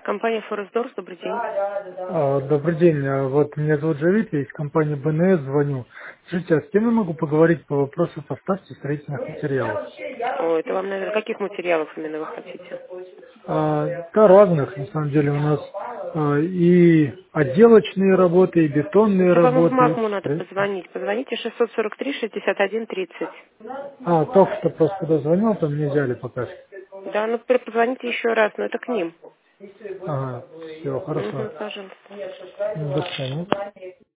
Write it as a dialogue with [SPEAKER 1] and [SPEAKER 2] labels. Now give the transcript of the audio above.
[SPEAKER 1] Компания Форестдорс, добрый день.
[SPEAKER 2] Добрый день. Вот меня зовут Джавид, я из компании БНС звоню. Скажите, а с кем я могу поговорить по вопросу поставки строительных материалов?
[SPEAKER 1] О, это вам, наверное, каких материалов именно вы хотите?
[SPEAKER 2] Да, разных, на самом деле, у нас и отделочные работы, и бетонные
[SPEAKER 1] Это вам в
[SPEAKER 2] работы.
[SPEAKER 1] МАГМу надо позвонить. Позвоните 643-61-30.
[SPEAKER 2] Только что просто туда звонил, там не взяли пока что.
[SPEAKER 1] Да, ну позвоните еще раз, но это к ним.
[SPEAKER 2] Ага, все, хорошо.
[SPEAKER 1] Угу, пожалуйста.
[SPEAKER 2] До свидания.